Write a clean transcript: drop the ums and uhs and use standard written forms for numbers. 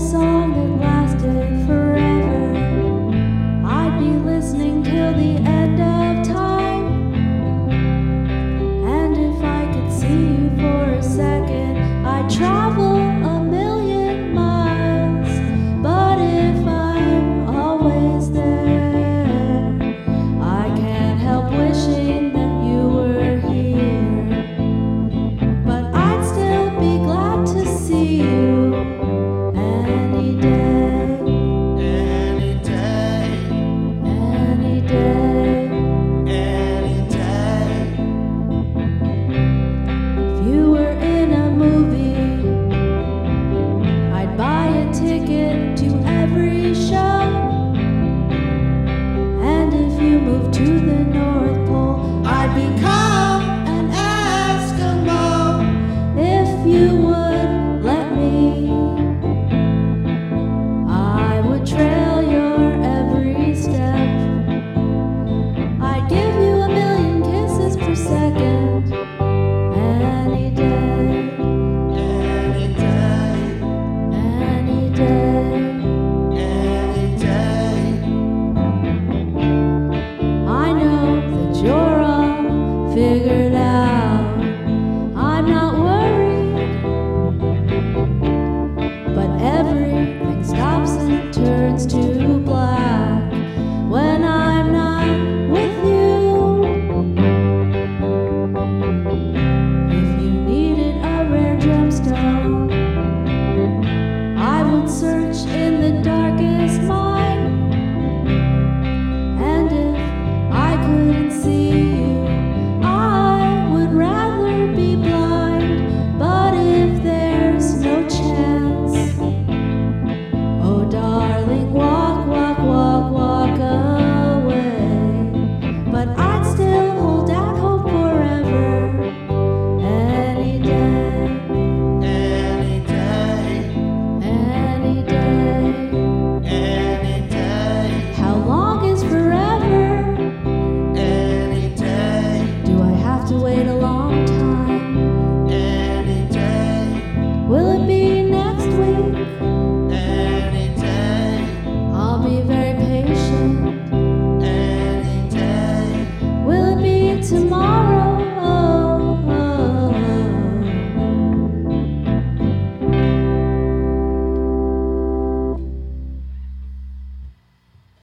song that lasted forever, I'd be listening till the end of time. And if I could see you for a second, I'd travel a million miles. But if I'm always there, I can't help wishing that you were here. But I'd still be glad to see you any day, Any day, any day. any day. If you were in a movie, I'd buy a ticket to every show. And if you moved to the North Pole, I'd become an Eskimo. If you